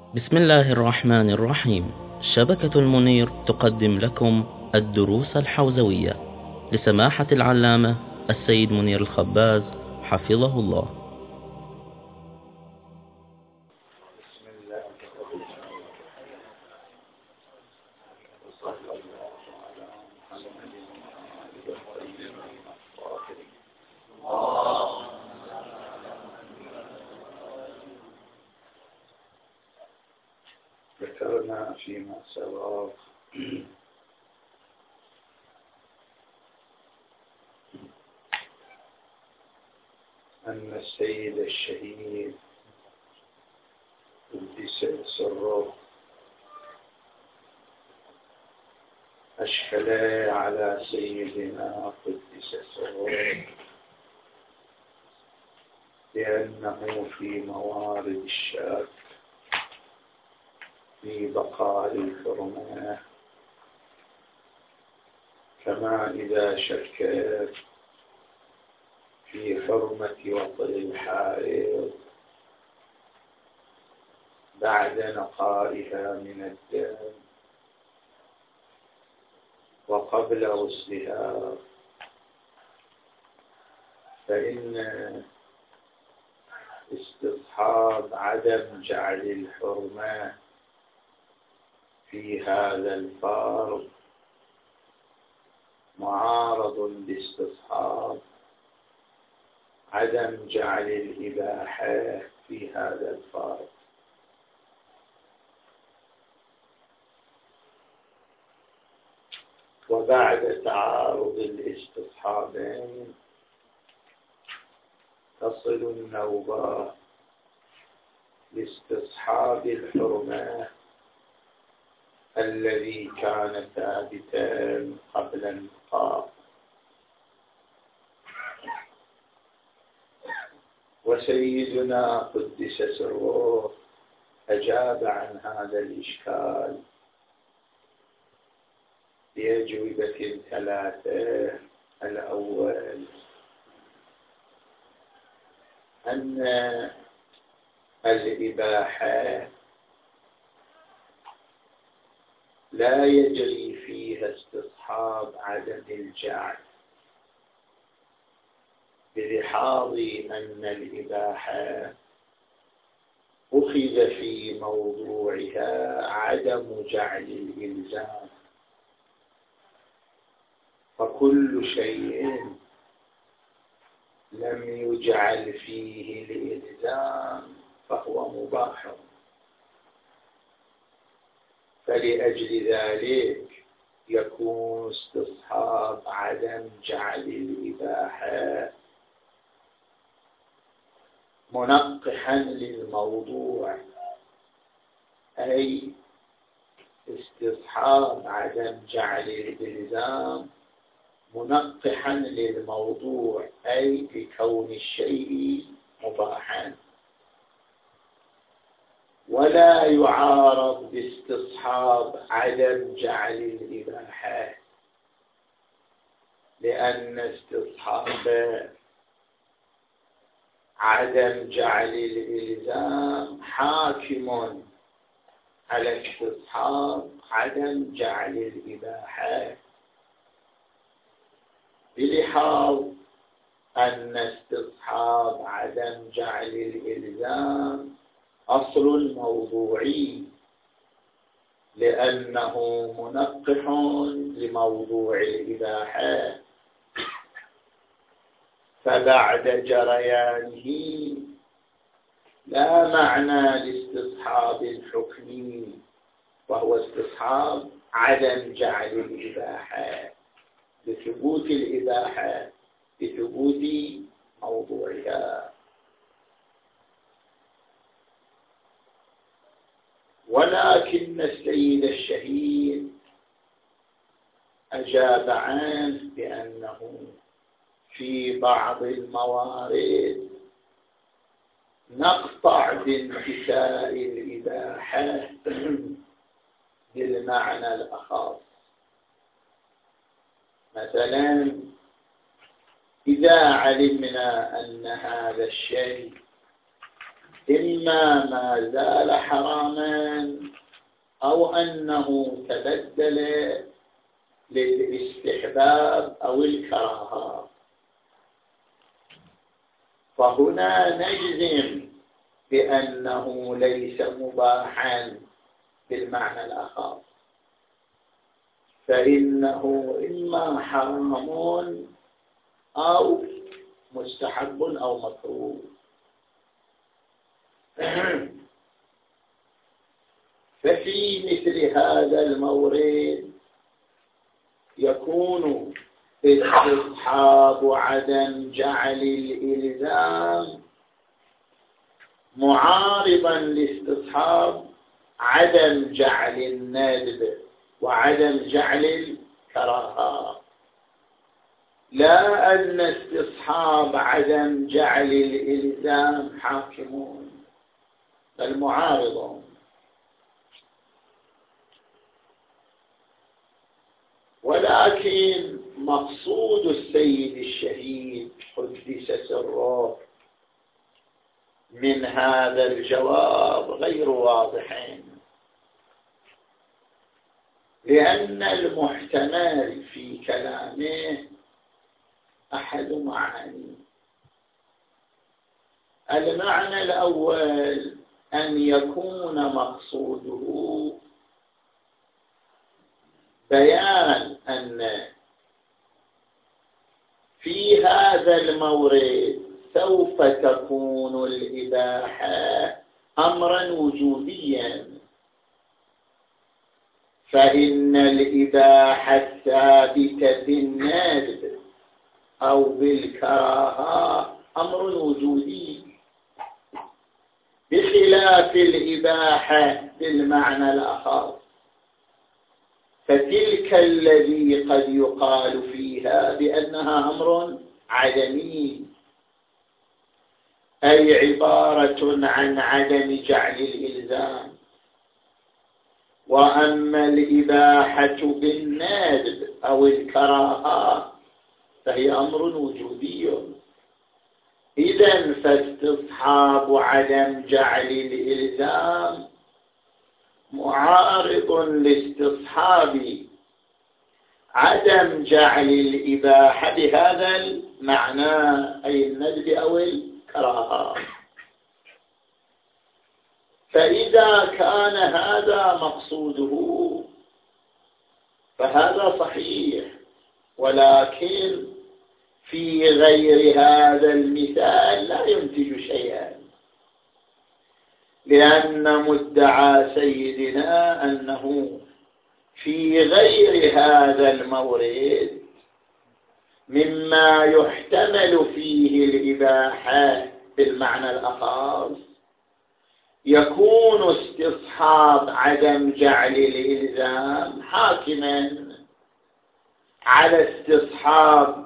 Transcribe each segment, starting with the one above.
بسم الله الرحمن الرحيم. شبكة المنير تقدم لكم الدروس الحوزوية لسماحة العلامة السيد منير الخباز حفظه الله. بسم الله وصلى الله على محمد وآله الطيبين الطاهرين. ذكرنا فيما سبق أن السيد الشهيد قدس سره أشكل على سيدنا قدس سره لأنه في موارد الشك في بقاء الحرمة، كما إذا شك في حرمة وطئ الحائض بعد نقائها من الدم وقبل غسلها، فإن استصحاب عدم جعل الحرمة في هذا الفرض معارض لاستصحاب عدم جعل الإباحة في هذا الفرض. وبعد تعارض الاستصحابين تصل النوبة لاستصحاب الحرمة الذي كان ثابتا قبل النقاء. وسيدنا قدس سره أجاب عن هذا الإشكال بأجوبة ثلاثة. الأول أن الإباحة لا يجري فيها استصحاب عدم الجعل، بلحاظ أن الإباحة أخذ في موضوعها عدم جعل الإلزام، فكل شيء لم يجعل فيه الإلزام فهو مباح. فلأجل ذلك يكون استصحاب عدم جعل الإباحة منقحا للموضوع، أي استصحاب عدم جعل الإلزام منقحا للموضوع، أي لكون الشيء مباحا، ولا يعارض باستصحاب عدم جعل الإباحة، لأن استصحاب عدم جعل الإلزام حاكم على استصحاب عدم جعل الإباحة، بلحاظ أن استصحاب عدم جعل الإلزام أصل الموضوعي، لأنه منقح لموضوع الإباحة، فبعد جريانه لا معنى لاستصحاب الحكمي، وهو استصحاب عدم جعل الإباحة لثبوت الإباحة لثبوت موضوعها. ولكن السيد الشهيد أجاب عنه بأنه في بعض الموارد نقطع بانتفاء الإباحة بالمعنى الأخص. مثلا إذا علمنا أن هذا الشيء إما ما زال حراما أو أنه تبدل للاستحباب أو الكراهة. فهنا نجزم بأنه ليس مباحا بالمعنى الآخر، فإنه إما حرام أو مستحب أو مكروه. ففي مثل هذا المورد يكون استصحاب عدم جعل الإلزام معارضا لاستصحاب عدم جعل الندب وعدم جعل الكراهة، لا أن استصحاب عدم جعل الإلزام حاكمون بل معارضون. ولكن مقصود السيد الشهيد قدس سره من هذا الجواب غير واضح، لأن المحتمل في كلامه أحد معاني. المعنى الأول أن يكون مقصوده بيان أن في هذا المورد سوف تكون الإباحة أمرا وجوديا، فإن الإباحة الثابتة بالندب أو بالكراهة أمر وجودي، بخلاف الإباحة بالمعنى الآخر، فتلك الذي قد يقال فيها بأنها أمر عدمي، أي عبارة عن عدم جعل الإلزام. وأما الإباحة بالندب أو الكراهة فهي أمر وجودي. إذن فاستصحاب عدم جعل الإلزام معارض لاستصحاب عدم جعل الإباحة بهذا المعنى، أي الندب أو الكراهة. فإذا كان هذا مقصوده فهذا صحيح، ولكن في غير هذا المثال لا ينتج شيئا، لأن مدعى سيدنا أنه في غير هذا المورد مما يحتمل فيه الإباحة بالمعنى الأخص يكون استصحاب عدم جعل الإلزام حاكما على استصحاب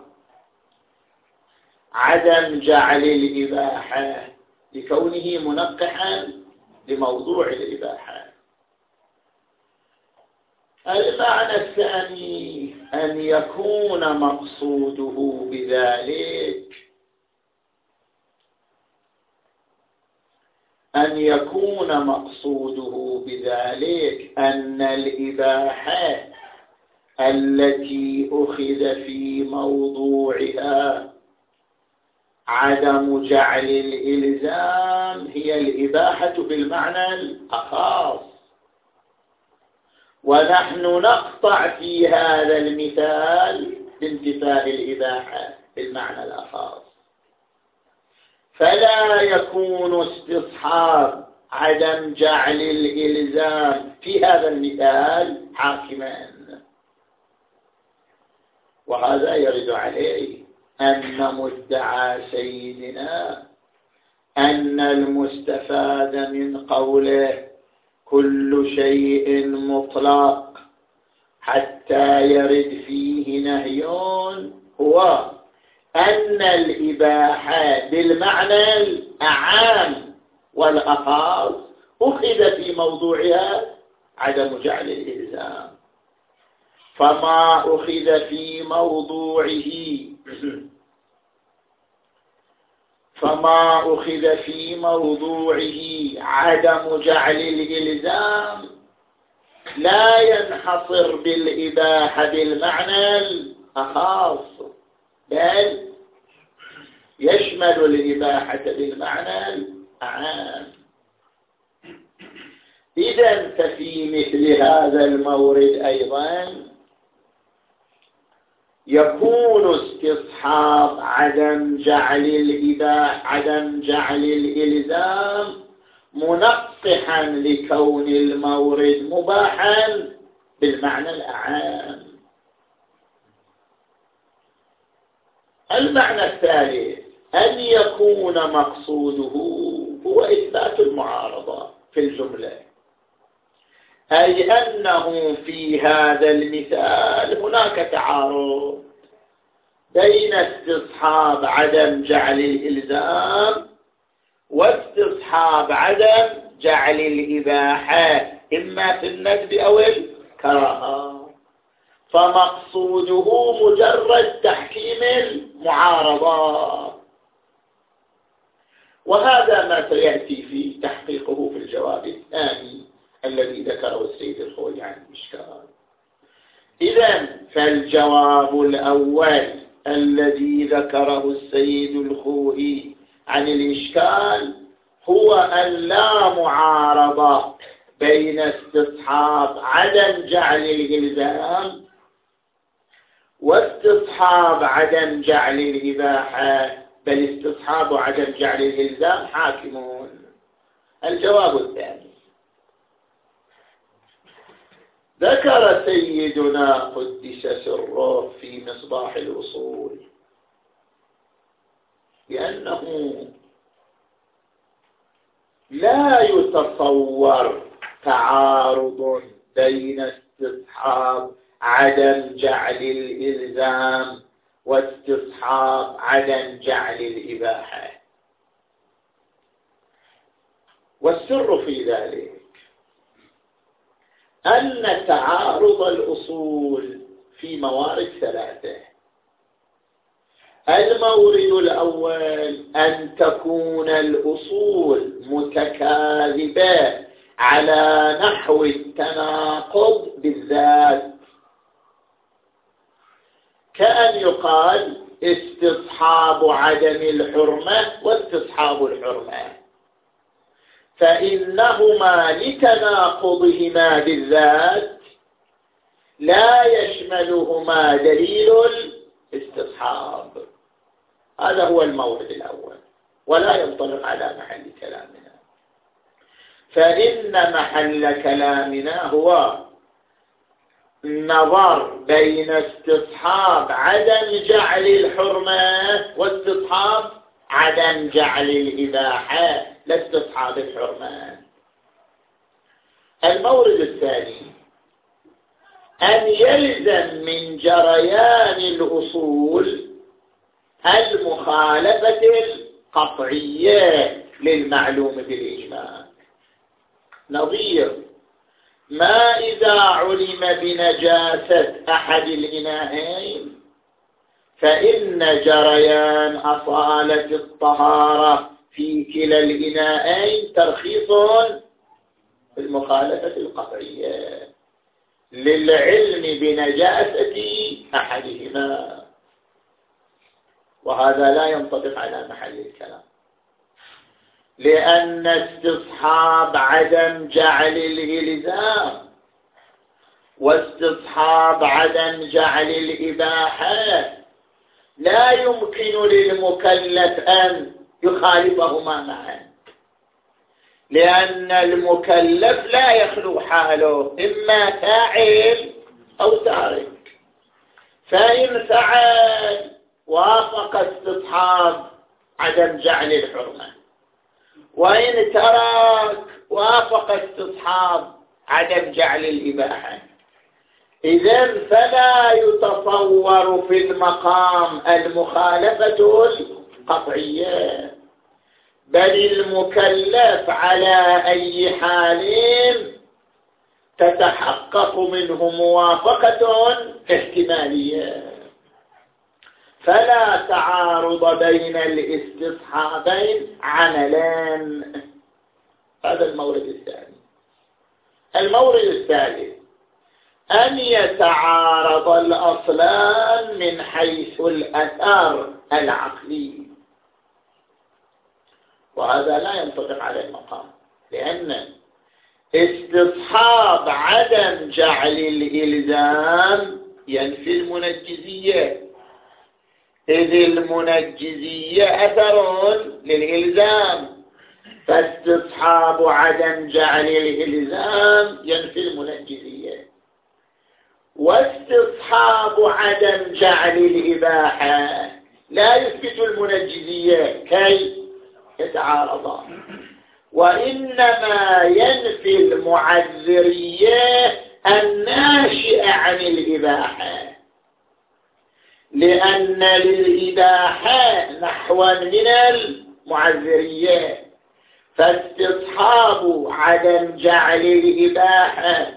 عدم جعل الإباحة لكونه منقحا لموضوع الإباحة. المعنى الثاني أن يكون مقصوده بذلك أن الإباحة التي أخذ في موضوعها عدم جعل الإلزام هي الإباحة بالمعنى الأخص، ونحن نقطع في هذا المثال بانتفاء الإباحة بالمعنى الأخص، فلا يكون استصحاب عدم جعل الإلزام في هذا المثال حاكما. وهذا يرد عليه أن مدعى سيدنا أن المستفاد من قوله كل شيء مطلق حتى يرد فيه نهي هو أن الإباحة بالمعنى الأعام والأخص أخذ في موضوعها عدم جعل الإلزام، فما أخذ في موضوعه فما أخذ في موضوعه عدم جعل الإلزام لا ينحصر بالإباحة بالمعنى الخاص، بل يشمل الإباحة بالمعنى العام. إذن ففي مثل هذا المورد أيضا يكون استصحاب عدم جعل الإلزام منقحا لكون المورد مباحا بالمعنى الأعام. المعنى الثالث أن يكون مقصوده هو إثبات المعارضة في الجملة، أي أنه في هذا المثال هناك تعارض بين استصحاب عدم جعل الإلزام واستصحاب عدم جعل الإباحة إما في الندب أو الكراهة، فمقصوده مجرد تحكيم المعارضة، وهذا ما سيأتي في تحقيقه في الجواب الثاني الذي ذكره السيد الخوئي عن الإشكال. إذن فالجواب الأول الذي ذكره السيد الخوئي عن الإشكال هو أن لا معارضة بين استصحاب عدم جعل الإلزام واستصحاب عدم جعل الإباحة، بل استصحاب عدم جعل الإلزام حاكمون. الجواب الثاني ذكر سيدنا قدس سره في مصباح الأصول بأنه لا يتصور تعارض بين استصحاب عدم جعل الإلزام واستصحاب عدم جعل الإباحة، والسر في ذلك أن تعارض الأصول في موارد ثلاثة. المورد الأول أن تكون الأصول متكاذبة على نحو التناقض بالذات، كأن يقال استصحاب عدم الحرمة واستصحاب الحرمة، فإنهما لتناقضهما بالذات لا يشملهما دليل الاستصحاب. هذا هو المورد الأول ولا ينطلق على محل كلامنا، فإن محل كلامنا هو النظر بين استصحاب عدم جعل الحرمة واستصحاب عدم جعل الإباحة، لا استصحاب الحرمة. المورد الثاني أن يلزم من جريان الأصول المخالفة القطعية للمعلوم بالإجماع، نظير ما إذا علم بنجاسة أحد الإناءين فإن جريان أصالة الطهارة في كلا الإناءين ترخيص بالمخالفة القطعية للعلم بنجاسة أحدهما، وهذا لا ينطبق على محل الكلام، لأن استصحاب عدم جعل الإلزام واستصحاب عدم جعل الإباحة لا يمكن للمكلف أن يخالفهما معا، لأن المكلف لا يخلو حاله إما فاعل أو تارك، فإن فعل وافق استصحاب عدم جعل الحرمة، وإن ترك وافق استصحاب عدم جعل الإباحة. إذن فلا يتصور في المقام المخالفة القطعية، بل المكلف على أي حال تتحقق منه موافقة احتمالية. فلا تعارض بين الاستصحابين عملان. هذا المورد الثاني. المورد الثالث أن يتعارض الأصلان من حيث الأثر العقلي، وهذا لا ينطبق على المقام، لأن استصحاب عدم جعل الإلزام ينفي المنجزية، إذ المنجزية أثر للإلزام، فاستصحاب عدم جعل الإلزام ينفي المنجزية، واستصحاب عدم جعل الإباحة لا يثبت المنجزية كي يتعارضان، وإنما ينفي المعذرية الناشئة عن الإباحة، لأن للإباحة نحوا من المعذرية، فاستصحاب عدم جعل الإباحة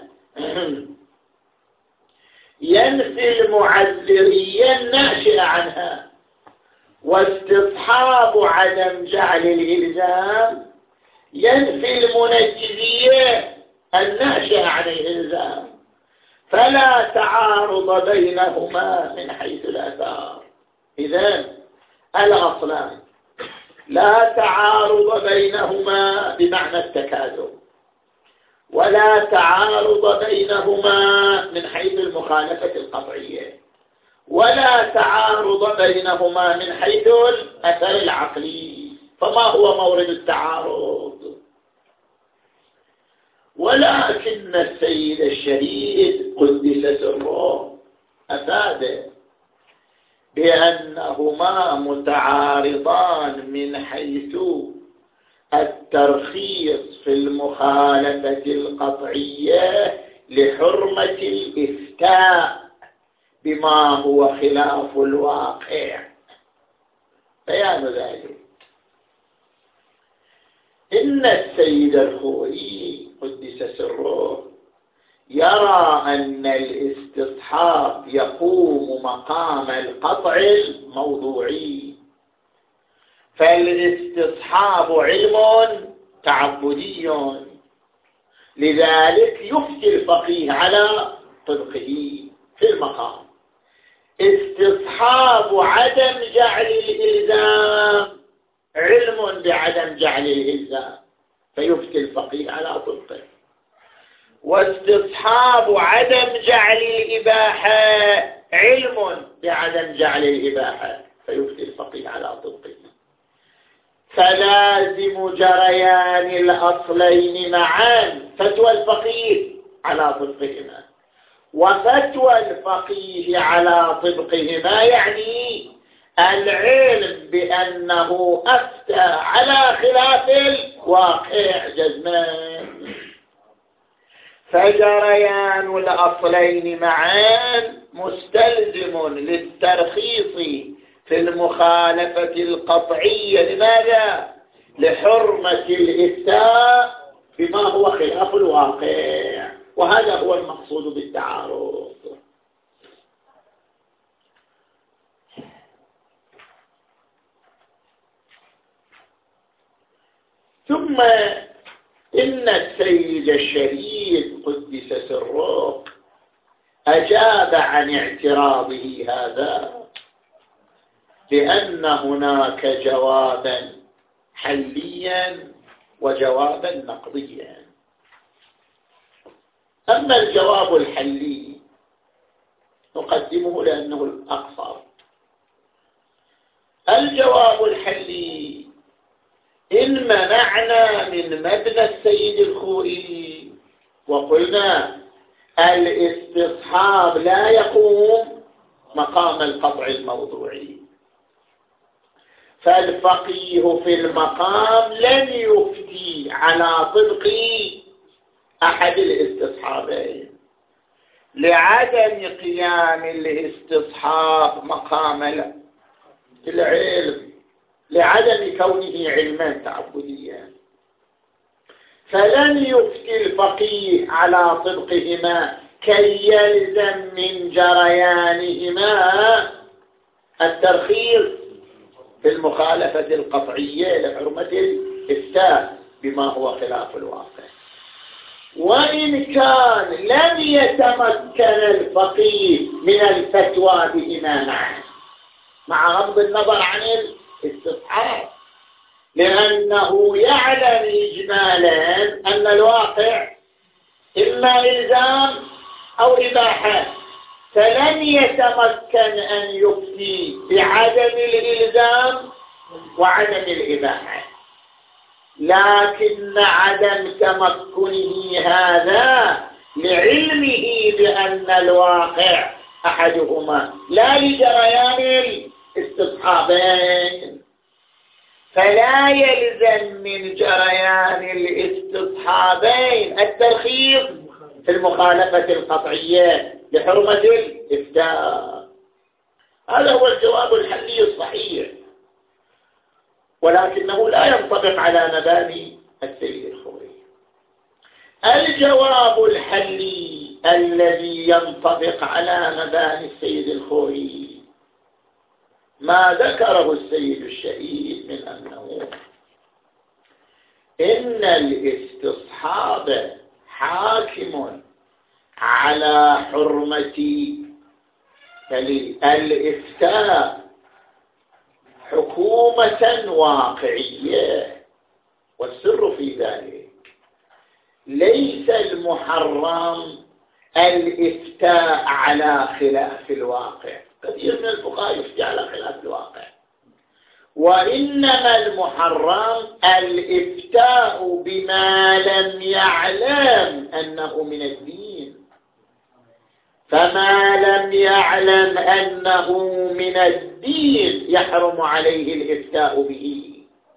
ينفي المعذرية الناشئة عنها، واستصحاب عدم جعل الإلزام ينفي المنجزية الناشئة عن الإلزام، فلا تعارض بينهما من حيث الآثار. إذن الأصلان لا تعارض بينهما بمعنى التكاذب، ولا تعارض بينهما من حيث المخالفة القطعية، ولا تعارض بينهما من حيث الأثر العقلي. فما هو مورد التعارض؟ ولكن السيد الشهيد قدس سره أفاد بأنهما متعارضان من حيث الترخيص في المخالفة القطعية لحرمة الإفتاء بما هو خلاف الواقع. بيان ذلك إن السيد الخوئي قدس سره يرى أن الاستصحاب يقوم مقام القطع الموضوعي، فالاستصحاب علم تعبدي، لذلك يفتي الفقيه على طبقه في المقام. استصحاب عدم جعل الإلزام علم بعدم جعل الإلزام، فيفتي الفقيه على طبقه. واستصحاب عدم جعل الإباحة علم بعدم جعل الإباحة، فيفتي الفقيه على طبقه. فلازم جريان الأصلين معا فتوى الفقيه على طبقهما، وفتوى الفقيه على طبقهما يعني العلم بأنه أفتى على خلاف الواقع جزما. فجريان الأصلين معا مستلزم للترخيص في المخالفة القطعية. لماذا؟ لحرمة الإفتاء بما هو خلاف الواقع، وهذا هو المقصود بالتعارض. ثم إن السيد الشهيد قدس سره أجاب عن اعتراضه هذا بأن هناك جوابا حليا وجوابا نقضيا. أما الجواب الحلي نقدمه لأنه الأقصر. الجواب الحلي إن منعنا من مبنى السيد الخوئي وقلنا الاستصحاب لا يقوم مقام القطع الموضوعي، فالفقيه في المقام لن يفتي على طبق أحد الاستصحابين لعدم قيام الاستصحاب مقام العلم، لعدم كونه علما تعبديا. فلن يفتي الفقيه على طبقهما كي يلزم من جريانهما الترخيص في المخالفة القطعية لحرمة الإفتاء بما هو خلاف الواقع. وإن كان لم يتمكن الفقيه من الفتوى بهما معا مع غض النظر عن الاستصحاب، لأنه يعلم إجمالا أن الواقع إما إلزام أو إباحة، فلن يتمكن أن يفتي بعدم الإلزام وعدم الإباحة، لكن عدم تمكنه هذا لعلمه بأن الواقع أحدهما لا لجريان الاستصحابين، فلا يلزم من جريان الاستصحابين الترخيص في المخالفة القطعية لحرمة الإفتاء. هذا هو الجواب الحلي الصحيح، ولكنه لا ينطبق على مباني السيد الخوري. الجواب الحلي الذي ينطبق على مباني السيد الخوري ما ذكره السيد الشهيد من أنه إن الاستصحاب حاكم على حرمة الإفتاء حكومة واقعية، والسر في ذلك ليس المحرم الإفتاء على خلاف الواقع، كثير من الفقهاء يفتي على خلاف الواقع، وإنما المحرم الإفتاء بما لم يعلم أنه من الدين، فما لم يعلم أنه من الدين يحرم عليه الإفتاء به.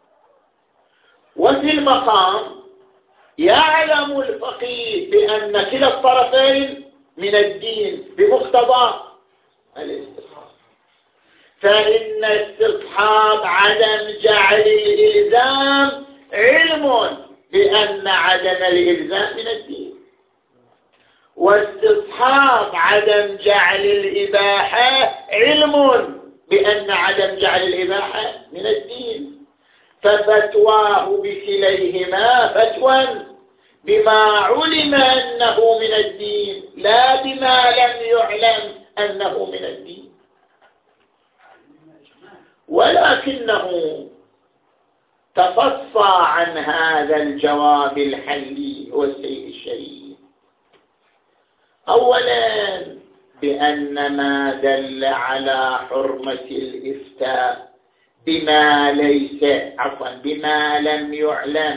وفي المقام يعلم الفقيه بأن كلا الطرفين من الدين بمقتضى الاستصحاب، فإن استصحاب عدم جعل الإلزام علم بأن عدم الإلزام من الدين، واستصحاب عدم جعل الإباحة علم بأن عدم جعل الإباحة من الدين، ففتواه بكليهما فتوى بما علم أنه من الدين لا بما لم يعلم أنه من الدين. ولكنه تفصى عن هذا الجواب الحلي هو السيد الشهيد، أولا بأن ما دل على حرمة الإفتاء بما لم يعلم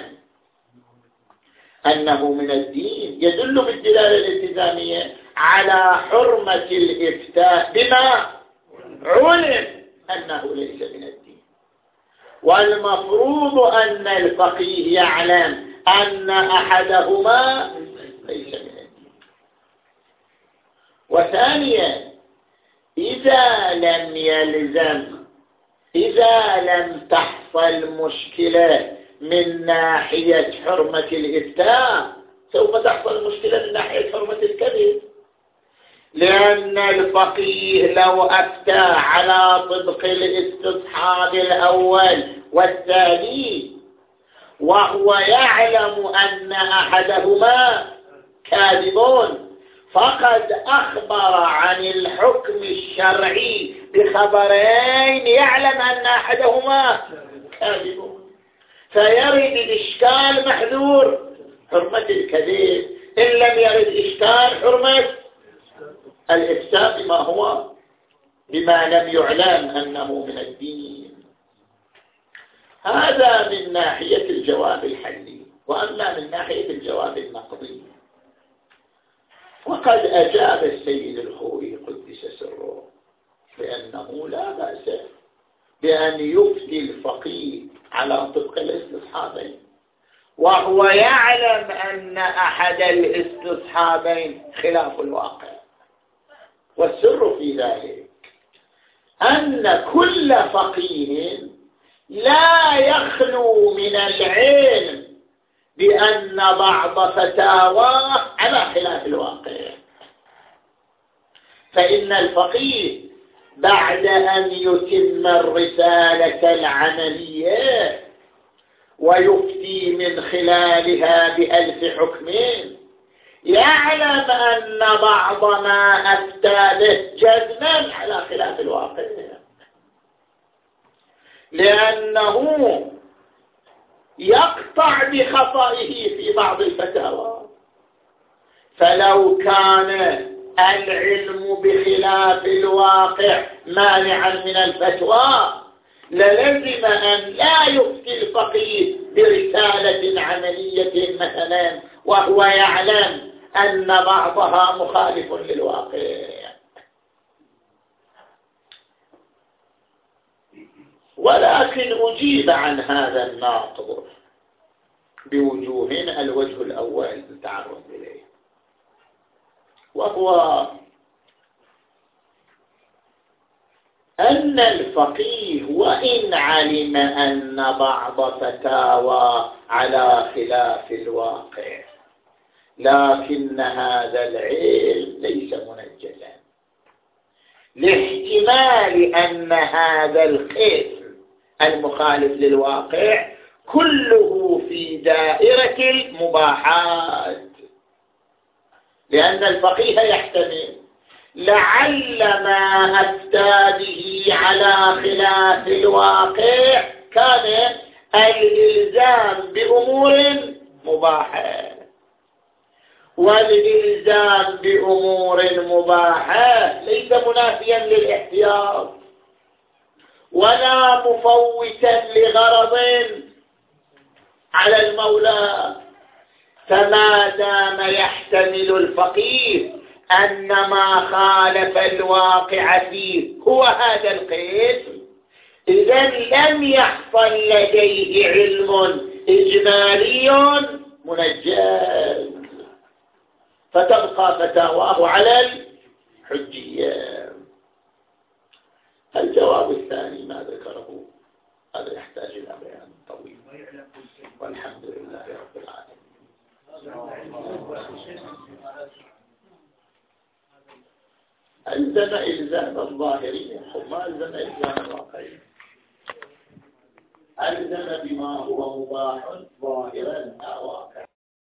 أنه من الدين يدل بالدلالة الالتزامية على حرمة الإفتاء بما علم أنه ليس من الدين، والمفروض أن الفقيه يعلم أن أحدهما ليس من الدين. وثانيا إذا لم تحصل مشكلة من ناحية حرمة الإفتاء سوف تحصل مشكلة من ناحية حرمة الكذب، لأن الفقيه لو أفتى على طبق الاستصحاب الأول والثاني وهو يعلم أن أحدهما كاذبون فقد أخبر عن الحكم الشرعي بخبرين يعلم أن أحدهما كاذبون، فيرد الإشكال محذور حرمة الكذب، إن لم يرد إشكال حرمة الإفتاء بما لم يعلم أنه من الدين. هذا من ناحية الجواب الحلي. وأما من ناحية الجواب النقضي وقد أجاب السيد الخوري قدس سره بأنه لا بأس بأن يفتي الفقيه على طبق الاستصحابين وهو يعلم أن أحد الاستصحابين خلاف الواقع، والسر في ذلك أن كل فقيه لا يخلو من العلم بأن بعض فتاواه على خلاف الواقع، فإن الفقيه بعد أن يتم الرسالة العملية ويفتي من خلالها ب1000 حكم، يعلم أن بعض ما أفتى به جزما على خلاف الواقع، لأنه يقطع بخطئه في بعض الفتاوى. فلو كان العلم بخلاف الواقع مانعا من الفتوى للزم أن لا يفتي الفقيه برسالة عملية مثلا وهو يعلم أن بعضها مخالف للواقع. ولكن أجيب عن هذا الناقض بوجوه. الوجه الأول نتعرض إليه، وهو أن الفقيه وإن علم أن بعض فتاوى على خلاف الواقع، لكن هذا العلم ليس منجزا، لاحتمال أن هذا القسم المخالف للواقع كله في دائرة المباحات. لأن الفقيه يحتمل لعل ما أفتى به على خلاف الواقع كان الإلزام بأمور مباحة، والإلزام بأمور مباحة ليس منافيا للاحتياط ولا مفوتا لغرض على المولى. فما دام يحتمل الفقيه أن ما خالف الواقع فيه هو هذا القسم، إذن لم يحصل لديه علم إجمالي منجز، فتبقى فتاواه على الحجية. الجواب الثاني ما ذكره هذا يحتاج إلى بيان طويل، والحمد لله رب العالمين. ألزم إلزام الظاهرية وما ألزم إلزام الواقعية. ألزم بما هو مباح ظاهرا لا واقع.